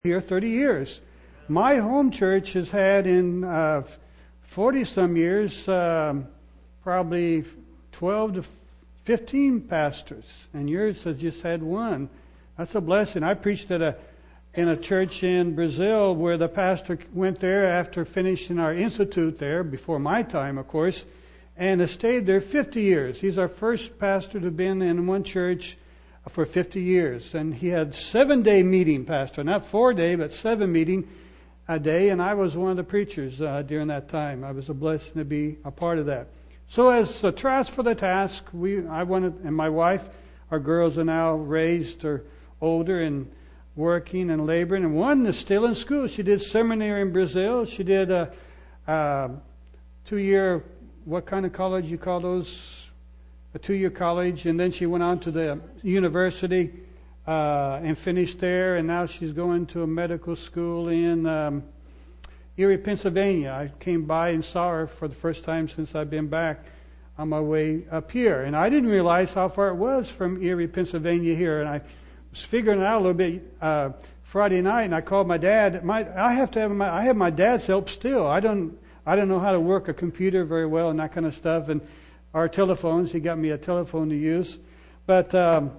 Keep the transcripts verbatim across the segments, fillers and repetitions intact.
Here thirty years. My home church has had in uh, forty some years um, probably twelve to fifteen pastors, and yours has just had one. That's a blessing. I preached at a in a church in Brazil where the pastor went there after finishing our institute there, before my time, of course, and has stayed there fifty years. He's our first pastor to have been in one church for fifty years. And he had seven day meeting, pastor, not four day, but seven meeting a day. And I was one of the preachers uh, during that time. I was a blessing to be a part of that. So as a trust for the task, we, I wanted, and my wife, our girls are now raised or older and working and laboring. And one is still in school. She did seminary in Brazil. She did a, a two year, what kind of college you call those? A two-year college, and then she went on to the university uh, and finished there, and now she's going to a medical school in um, Erie, Pennsylvania. I came by and saw her for the first time since I've been back on my way up here, and I didn't realize how far it was from Erie, Pennsylvania here, and I was figuring it out a little bit uh, Friday night, and I called my dad. My, I have to have my, I have my dad's help still. I don't, I don't know how to work a computer very well and that kind of stuff, and our telephones. He got me a telephone to use, but um,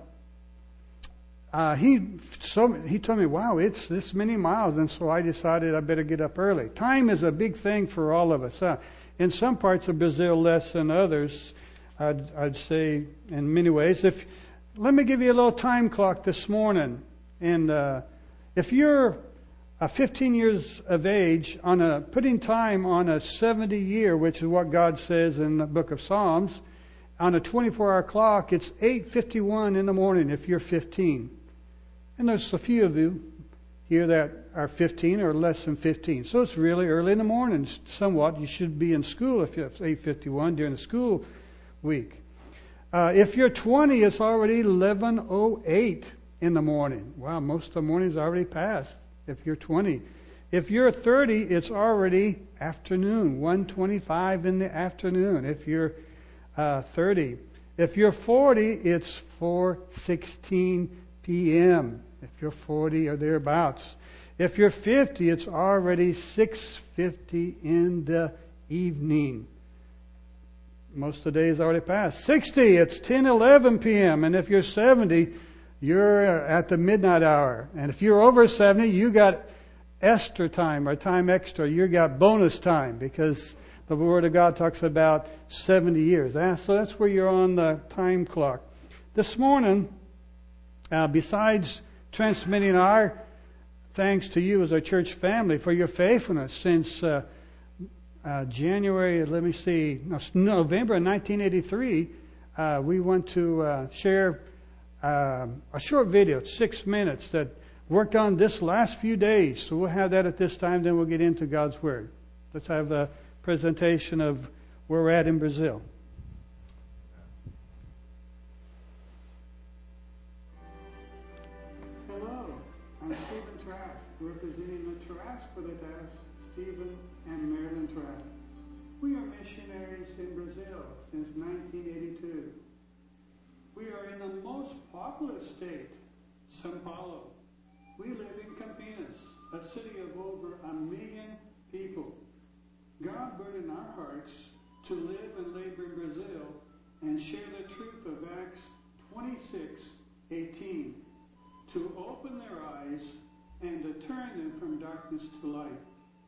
uh, he so he told me, "Wow, it's this many miles," and so I decided I better get up early. Time is a big thing for all of us. Uh, in some parts of Brazil, less than others. I'd, I'd say in many ways. If let me give you a little time clock this morning, and uh, if you're Uh, fifteen years of age, on a putting time on a seventy year, which is what God says in the book of Psalms, on a twenty-four hour clock, it's eight fifty-one in the morning if you're fifteen. And there's a few of you here that are fifteen or less than fifteen. So it's really early in the morning, somewhat. You should be in school if it's eight fifty-one during the school week. Uh, if you're twenty, it's already eleven oh eight in the morning. Wow, most of the morning's already passed. If you're twenty. If you're thirty, it's already afternoon, one twenty-five in the afternoon. If you're uh, thirty. If you're forty, it's four sixteen p.m. If you're forty or thereabouts. If you're fifty, it's already six fifty in the evening. Most of the day is already passed. sixty, it's ten eleven p.m. And if you're seventy, you're at the midnight hour. And if you're over seventy, you got extra time or time extra. You got bonus time because the Word of God talks about seventy years. So that's where you're on the time clock. This morning, uh, besides transmitting our thanks to you as our church family for your faithfulness since uh, uh, January, let me see, November of nineteen eighty-three, uh, we want to uh, share Uh, a short video, six minutes, that worked on this last few days. So we'll have that at this time, then we'll get into God's Word. Let's have the presentation of where we're at in Brazil. Hello, I'm Stephen Trask, representing the Trask for the Task, Stephen and Marilyn Trask. We are missionaries in Brazil since nineteen eighty-two. We are in the most populous state, São Paulo. We live in Campinas, a city of over a million people. God burdened our hearts to live and labor in Brazil and share the truth of Acts twenty-six eighteen, to open their eyes and to turn them from darkness to light.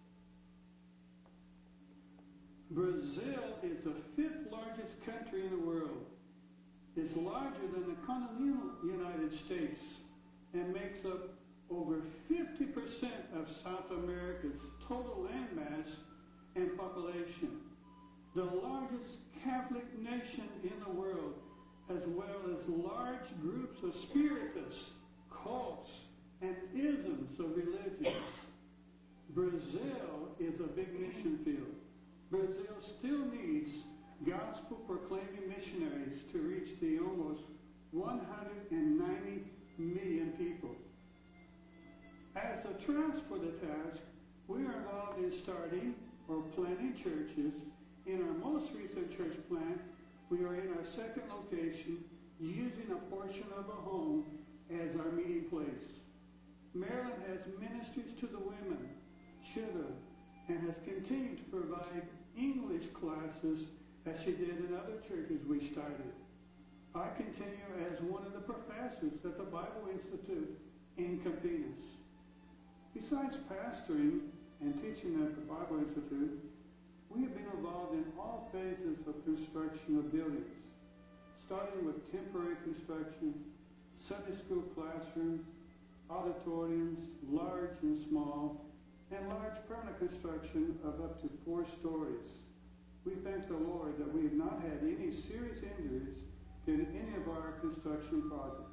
Brazil is the fifth largest country in the world. It's larger than the continental United States and makes up over fifty percent of South America's total land mass and population. The largest Catholic nation in the world, as well as large groups of spiritists, cults, and isms of religions. Brazil is a big mission field. Brazil still needs gospel-proclaiming missionaries to reach the almost one hundred ninety million people. As a trust for the task, we are involved in starting or planting churches. In our most recent church plant, we are in our second location, using a portion of a home as our meeting place. Marilyn has ministries to the women, children, and has continued to provide English classes as she did in other churches we started. I continue as one of the professors at the Bible Institute in Campinas. Besides pastoring and teaching at the Bible Institute, we have been involved in all phases of construction of buildings, starting with temporary construction, Sunday school classrooms, auditoriums, large and small, and large permanent construction of up to four stories. We thank the Lord that we have not had any serious injuries in any of our construction projects.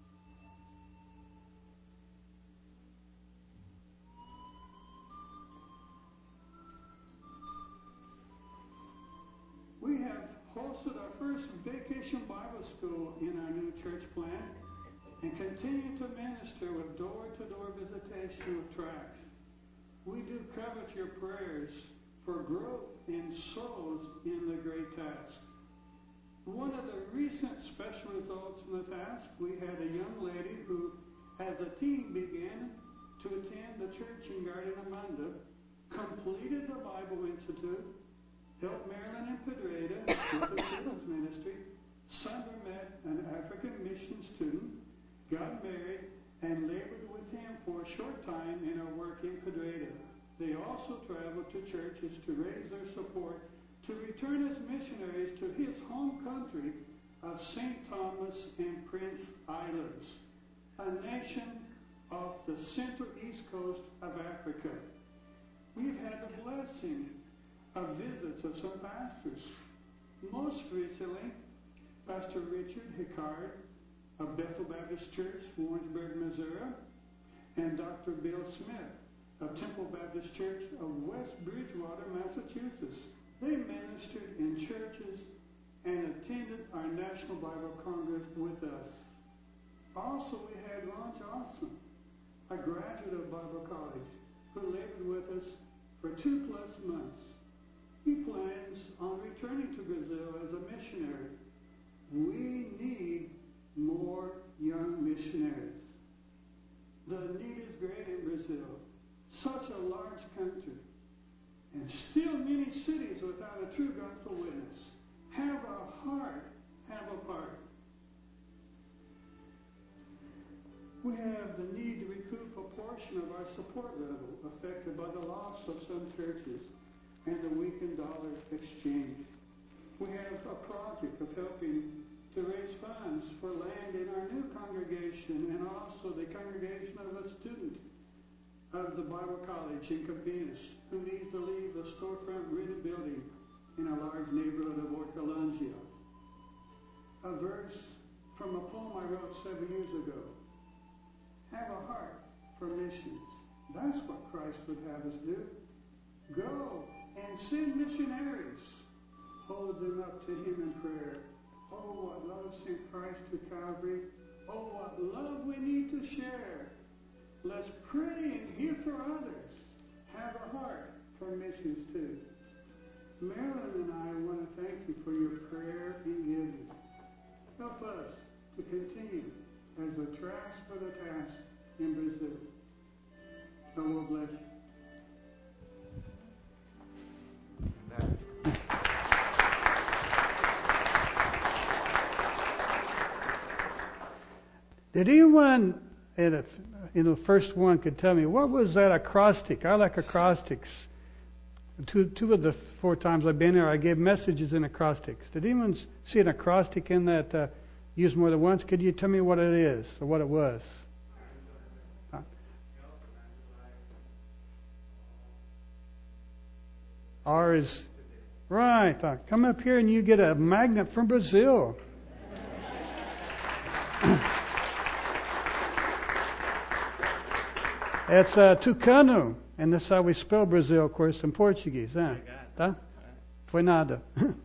We have hosted our first vacation Bible school in our new church plant and continue to minister with door-to-door visitation with tracts. We do covet your prayers for growth in souls in the great task. One of the recent special results in the task, we had a young lady who, as a teen, began to attend the church in Garden Amanda, completed the Bible Institute, helped Marilyn and Pedreda with the children's ministry, Sunday met an African mission student, got married, and labored with him for a short time in our work in Pedreda. They also traveled to churches to raise their support to return as missionaries to his home country of Saint Thomas and Prince Islands, a nation off the central east coast of Africa. We've had the blessing of visits of some pastors. Most recently, Pastor Richard Hickard of Bethel Baptist Church, Warrensburg, Missouri, and Doctor Bill Smith of Temple Baptist Church of West Bridgewater, Massachusetts. They ministered in churches and attended our National Bible Congress with us. Also, we had Ron Johnson, a graduate of Bible College, who labored with us for two plus months. He plans on returning to Brazil as a missionary. We need more young missionaries. The need is great in Brazil, such a large country, and still many cities without a true gospel witness. Have a heart, have a part. We have the need to recoup a portion of our support level affected by the loss of some churches and the weakened dollar exchange. We have a project of helping to raise funds for land in our new congregation and also the congregation of a student of the Bible College in Campinas who needs to leave a storefront rented building in a large neighborhood of Hortolândia. A verse from a poem I wrote seven years ago. Have a heart for missions. That's what Christ would have us do. Go and send missionaries. Hold them up to him in prayer. Oh, what love sent Christ to Calvary. Oh, what love we need to share. Let's pray and hear for others. Have a heart for missions too. Marilyn and I want to thank you for your prayer and giving. Help us to continue as a trash for the task in Brazil. God will bless you. Did anyone in, a, in the first one could tell me, what was that acrostic? I like acrostics. Two, two of the four times I've been there, I gave messages in acrostics. Did anyone see an acrostic in that uh, used more than once? Could you tell me what it is or what it was? Huh? R is, right. Uh, come up here and you get a magnet from Brazil. It's uh, Tucano, and that's how we spell Brazil, of course, in Portuguese. Huh? Tá? Foi nada.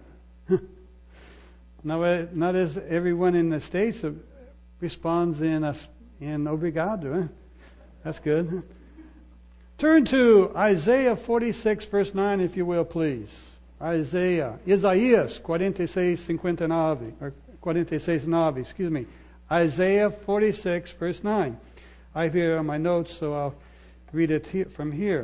Not, not as everyone in the States responds in a, in obrigado. Huh? That's good. Turn to Isaiah forty-six, verse nine, if you will, please. Isaiah, Isaías forty-seis, fifty-nine, or forty-seis, nine, excuse me. Isaiah forty-six, verse nine. I have it on my notes, so I'll read it here, from here.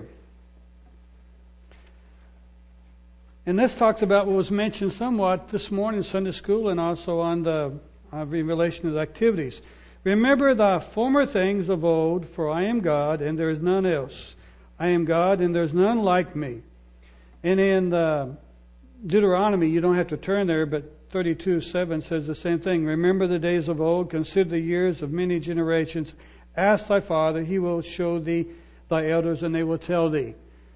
And this talks about what was mentioned somewhat this morning in Sunday school and also on the uh, in relation to the activities. Remember the former things of old, for I am God and there is none else. I am God and there is none like me. And in uh, Deuteronomy, you don't have to turn there, but thirty-two seven says the same thing. Remember the days of old, consider the years of many generations. Ask thy father, he will show thee thy elders, and they will tell thee.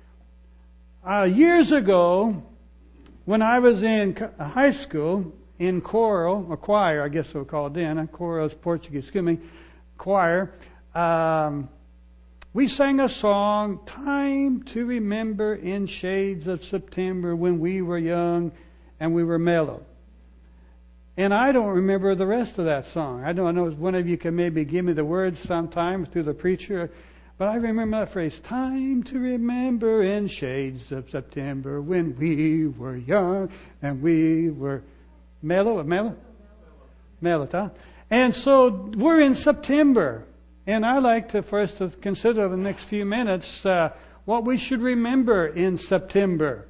Uh, years ago, when I was in high school, in choral, or choir, I guess we'll call it then, choral is Portuguese, excuse me, choir, um, we sang a song, Time to Remember in Shades of September, when we were young and we were mellow. And I don't remember the rest of that song. I don't know if one of you can maybe give me the words sometime through the preacher, but I remember that phrase, Time to remember in shades of September when we were young and we were mellow, mellow, mellow, huh? And so we're in September, and I like to first to consider the next few minutes uh, what we should remember in September.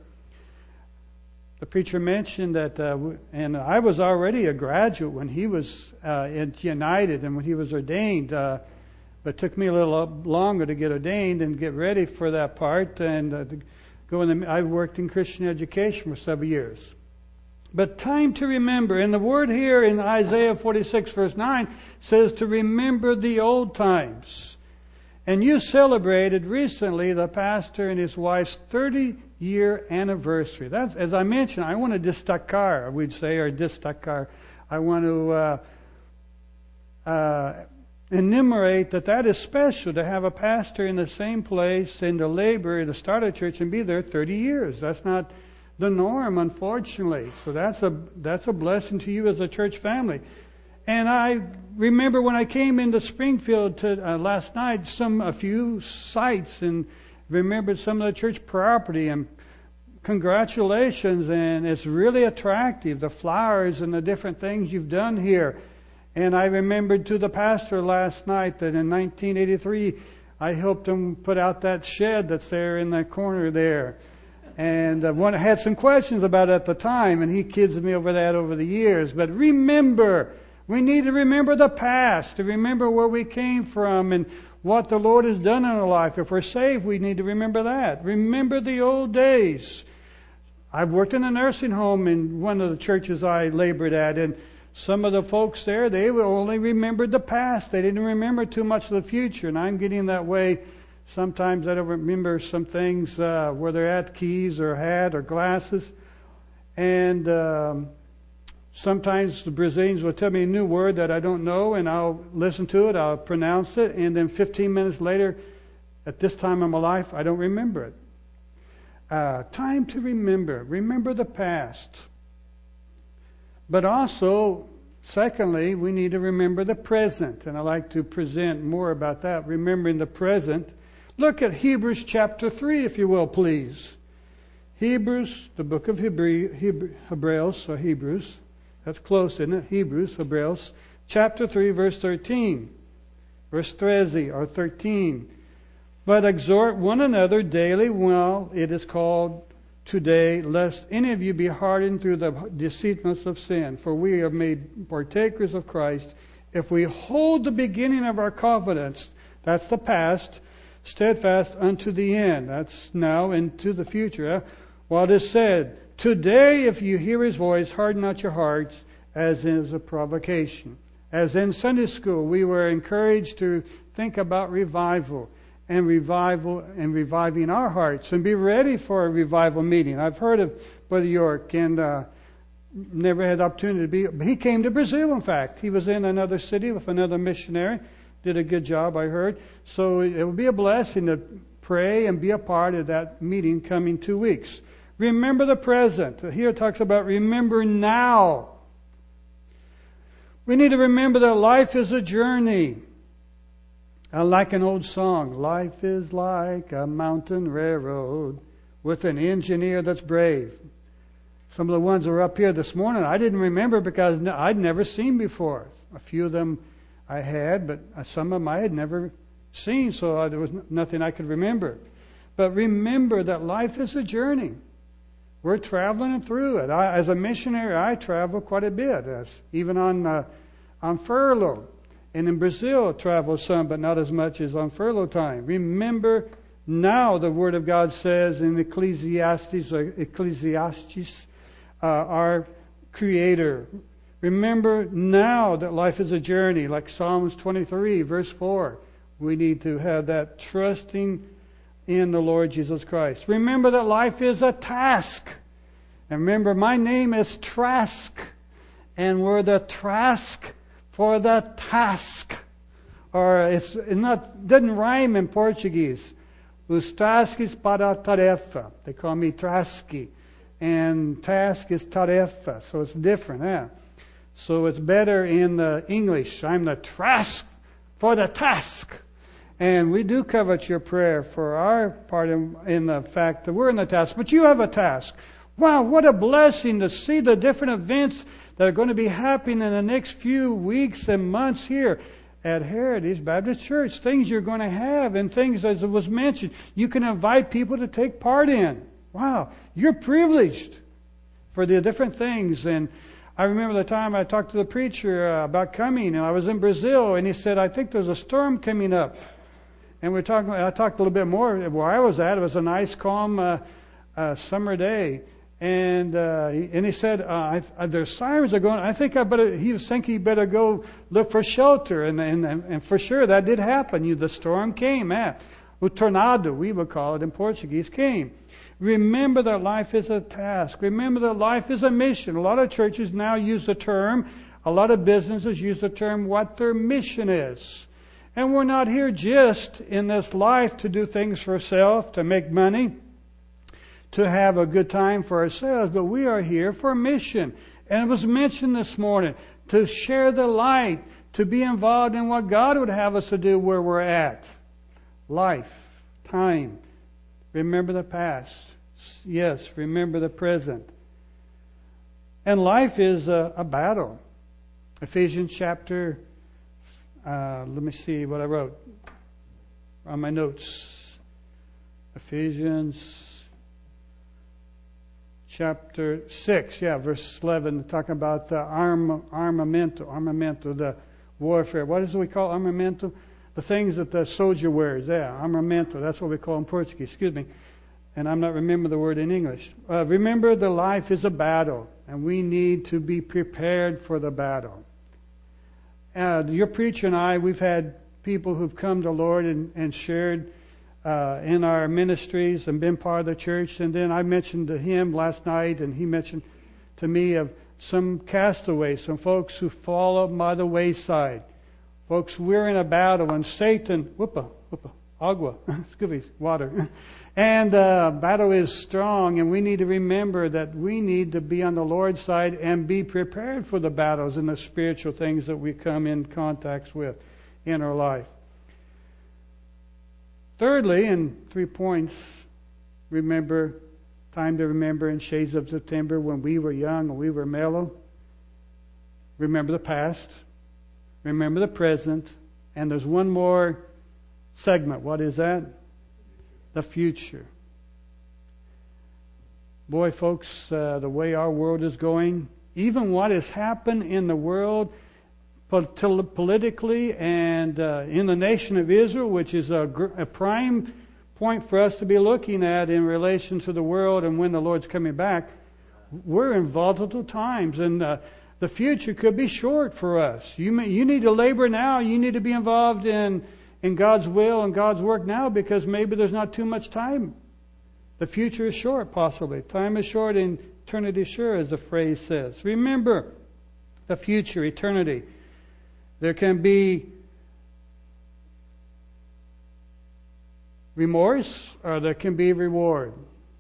The preacher mentioned that, uh, and I was already a graduate when he was uh, in United and when he was ordained. Uh, but it took me a little longer to get ordained and get ready for that part. And uh, to go in the, I worked in Christian education for several years. But time to remember. And the word here in Isaiah forty-six verse nine says to remember the old times. And you celebrated recently the pastor and his wife's thirty-year anniversary. That's, as I mentioned, I want to destacar, we'd say, or destacar. I want to uh, uh, enumerate that that is special to have a pastor in the same place and to labor to start a church and be there thirty years. That's not the norm, unfortunately. So that's a that's a blessing to you as a church family. And I remember when I came into Springfield to, uh, last night, some a few sites, and remembered some of the church property. And congratulations! And it's really attractive, the flowers and the different things you've done here. And I remembered to the pastor last night that in nineteen eighty-three, I helped him put out that shed that's there in the corner there. And uh, one had some questions about it at the time, and he kids me over that over the years. But remember, we need to remember the past, to remember where we came from and what the Lord has done in our life. If we're saved, we need to remember that. Remember the old days. I've worked in a nursing home in one of the churches I labored at, and some of the folks there, they only remembered the past. They didn't remember too much of the future, and I'm getting that way. Sometimes I don't remember some things, uh, where they're at, keys or hat or glasses. And um, sometimes the Brazilians will tell me a new word that I don't know, and I'll listen to it, I'll pronounce it, and then fifteen minutes later, at this time in my life, I don't remember it. Uh, time to remember. Remember the past. But also, secondly, we need to remember the present. And I like to present more about that, remembering the present. Look at Hebrews chapter three, if you will, please. Hebrews, the book of Hebrew, Hebrew, Hebrews, or Hebrews. That's close, isn't it? Hebrews, Hebrews, chapter three, verse thirteen. Verse thirteen, or thirteen. But exhort one another daily while it is called today, lest any of you be hardened through the deceitfulness of sin. For we are made partakers of Christ if we hold the beginning of our confidence, that's the past, steadfast unto the end. That's now into the future. While it is said, today if you hear His voice, harden not your hearts, as is a provocation. As in Sunday school, we were encouraged to think about revival. And revival and reviving our hearts and be ready for a revival meeting. I've heard of Brother York and uh, never had the opportunity to be. He came to Brazil, in fact. He was in another city with another missionary. Did a good job, I heard. So it will be a blessing to pray and be a part of that meeting coming two weeks. Remember the present. Here it talks about remember now. We need to remember that life is a journey. I like an old song, life is like a mountain railroad with an engineer that's brave. Some of the ones that were up here this morning, I didn't remember because I'd never seen before. A few of them I had, but some of them I had never seen, so there was nothing I could remember. But remember that life is a journey. We're traveling through it. I, as a missionary, I travel quite a bit, as, even on uh, on furlough. And in Brazil, I travel some, but not as much as on furlough time. Remember now, the Word of God says in Ecclesiastes, or Ecclesiastes, uh, our Creator. Remember now that life is a journey, like Psalms twenty-three, verse four. We need to have that trusting in the Lord Jesus Christ. Remember that life is a task. And remember, my name is Trask. And we're the Trask for the task. Or it's not, doesn't rhyme in Portuguese. Os tasques para a tarefa. They call me Traski. And task is tarefa. So it's different. Eh? So it's better in the English. I'm the Trask for the task. And we do covet your prayer for our part in, in the fact that we're in the task. But you have a task. Wow, what a blessing to see the different events that are going to be happening in the next few weeks and months here at Heritage Baptist Church. Things you're going to have and things, as it was mentioned, you can invite people to take part in. Wow, you're privileged for the different things. And I remember the time I talked to the preacher uh, about coming, and I was in Brazil, and he said, I think there's a storm coming up. And we're talking. I talked a little bit more where I was at. It was a nice, calm uh, uh, summer day, and uh, and he said, uh, I, I, "There's sirens are going. I think I better." He was thinking he better go look for shelter, and and and for sure that did happen. You, the storm came. Eh? O tornado, we would call it in Portuguese, came. Remember that life is a task. Remember that life is a mission. A lot of churches now use the term. A lot of businesses use the term what their mission is. And we're not here just in this life to do things for ourselves, to make money, to have a good time for ourselves, but we are here for a mission. And it was mentioned this morning, to share the light, to be involved in what God would have us to do where we're at. Life, time, remember the past. Yes, remember the present. And life is a, a battle. Ephesians chapter Uh, let me see what I wrote on my notes. Ephesians chapter six, yeah, verse eleven, talking about the arm, armamento, armamento, the warfare. What is it we call armamento? The things that the soldier wears. Yeah, armamento. That's what we call in Portuguese. Excuse me. And I'm not remembering the word in English. Uh, remember, the life is a battle, and we need to be prepared for the battle. Uh, your preacher and I, we've had people who've come to the Lord and, and shared uh, in our ministries and been part of the church. And then I mentioned to him last night, and he mentioned to me of some castaways, some folks who fall by the wayside. Folks, we're in a battle, and Satan, whoopa, whoopa, agua, excuse me, water. And uh, battle is strong, and we need to remember that we need to be on the Lord's side and be prepared for the battles and the spiritual things that we come in contact with in our life. Thirdly, in three points, remember, time to remember in Shades of September when we were young and we were mellow. Remember the past. Remember the present. And there's one more segment. What is that? The future. Boy, folks, uh, the way our world is going, even what has happened in the world politically and uh, in the nation of Israel, which is a, a prime point for us to be looking at in relation to the world and when the Lord's coming back, we're in volatile times, and uh, the future could be short for us. You may, you need to labor now. You need to be involved in in God's will and God's work now, because maybe there's not too much time. The future is short, possibly. Time is short and eternity is sure, as the phrase says. Remember the future, eternity. There can be remorse or there can be reward.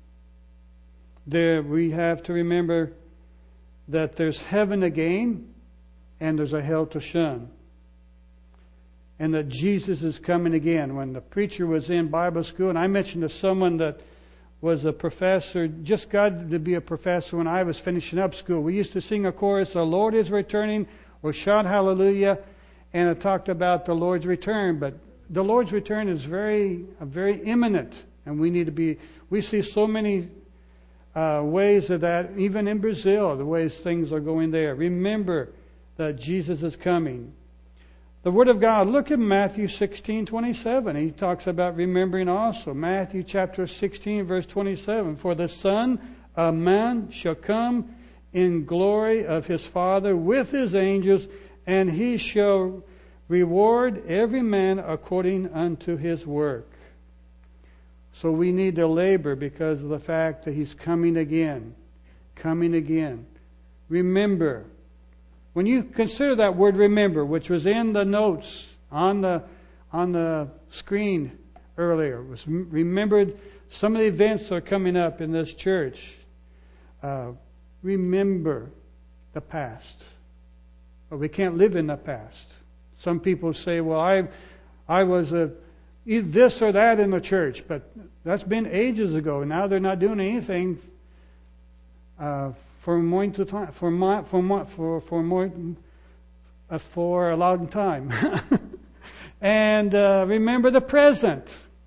There we have to remember that there's heaven to gain and there's a hell to shun. And that Jesus is coming again. When the preacher was in Bible school, and I mentioned to someone that was a professor, just got to be a professor when I was finishing up school. We used to sing a chorus, "The Lord is returning," or shout hallelujah, and it talked about the Lord's return. But the Lord's return is very, uh, very imminent, and we need to be. We see so many uh, ways of that, even in Brazil, the ways things are going there. Remember that Jesus is coming. The Word of God. Look at Matthew sixteen twenty-seven. He talks about remembering also. Matthew chapter sixteen, verse twenty-seven. For the Son of Man shall come in glory of his Father with his angels, and he shall reward every man according unto his work. So we need to labor because of the fact that he's coming again. Coming again. Remember. When you consider that word remember, which was in the notes on the on the screen earlier, was remembered some of the events that are coming up in this church. Uh, remember the past. But we can't live in the past. Some people say, well, I I was a this or that in the church, but that's been ages ago. Now they're not doing anything uh, for more to time for more, for more, for for more uh, for a long time. And uh, remember the present.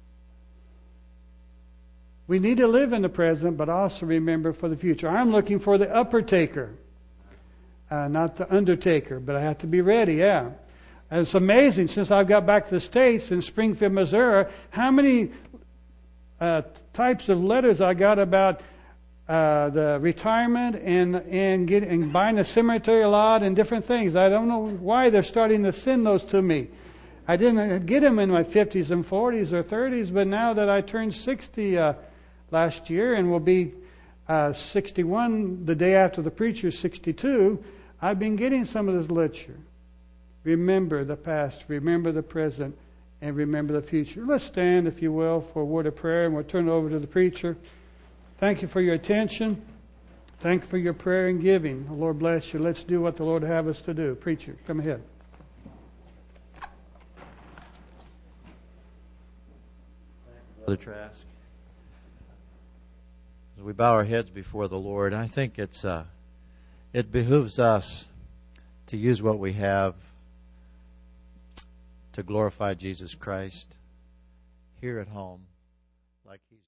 We need to live in the present, but also remember for the future. I'm looking for the upper taker, uh, not the undertaker, but I have to be ready. Yeah. And it's amazing, since I've got back to the States in Springfield, Missouri, how many uh, types of letters I got about uh, the retirement and and, get, and buying a cemetery lot and different things. I don't know why they're starting to send those to me. I didn't get them in my fifties and forties or thirties, but now that I turned sixty uh, last year and will be uh, sixty-one the day after the preacher's sixty-two, I've been getting some of this literature. Remember the past, remember the present, and remember the future. Let's stand, if you will, for a word of prayer, and we'll turn it over to the preacher. Thank you for your attention. Thank you for your prayer and giving. The Lord bless you. Let's do what the Lord have us to do. Preacher, come ahead. Brother Trask, as we bow our heads before the Lord, I think it's uh, it behooves us to use what we have to glorify Jesus Christ here at home, like He's